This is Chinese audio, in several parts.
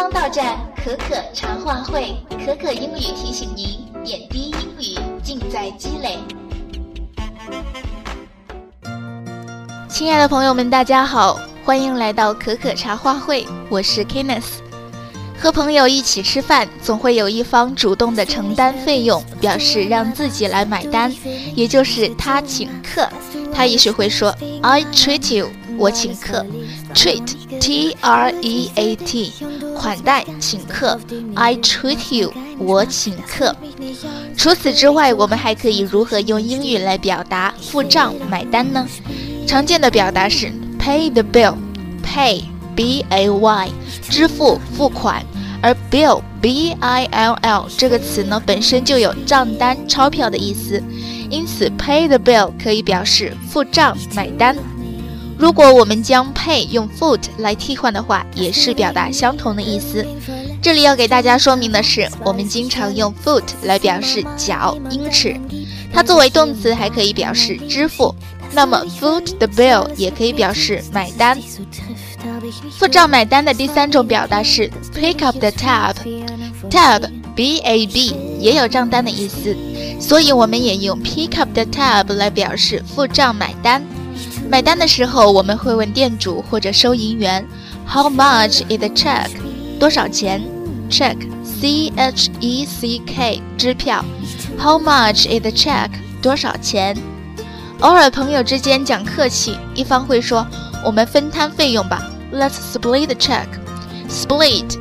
光到站，可可茶话会，可可英语提醒您，点滴英语尽在积累。亲爱的朋友们，大家好，欢迎来到可可茶话会，我是 Kenneth。和朋友一起吃饭，总会有一方主动的承担费用，表示让自己来买单，也就是他请客。他也许会说 I treat you， 我请客。 treat T-R-E-A-T 款待请客 I treat you， 我请客。除此之外，我们还可以如何用英语来表达付账买单呢？常见的表达是 pay the bill， pay B-A-Y 支付付款，而 bill B-I-L-L 这个词呢本身就有账单钞票的意思，因此 pay the bill 可以表示付账买单。如果我们将 pay 用 foot 来替换的话，也是表达相同的意思。这里要给大家说明的是，我们经常用 foot 来表示脚英尺，它作为动词还可以表示支付，那么 foot the bill 也可以表示买单。付账买单的第三种表达是 pick up the tab， tab B-A-B 也有账单的意思，所以我们也用 pick up the tab 来表示付账买单。买单的时候，我们会问店主或者收银员 How much is the check？ 多少钱？ Check C-H-E-C-K 支票 How much is the check？ 多少钱？偶尔朋友之间讲客气，一方会说我们分摊费用吧 Let's split the check。 Split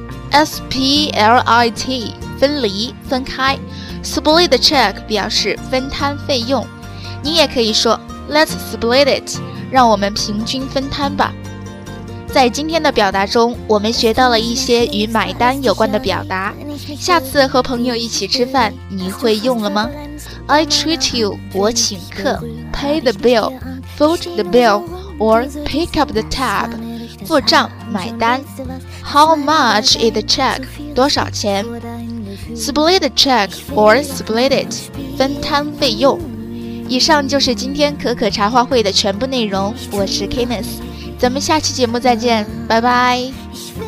S-P-L-I-T 分离分开， Split the check 表示分摊费用。你也可以说 Let's split it， 让我们平均分摊吧。在今天的表达中，我们学到了一些与买单有关的表达，下次和朋友一起吃饭，你会用了吗？ I treat you， 我请客。 Pay the bill， foot the bill or pick up the tab， 付账买单。 How much is the check？ 多少钱？ Split the check or split it， 分摊费用。以上就是今天可可茶话会的全部内容，我是 Kenneth， 咱们下期节目再见，拜拜。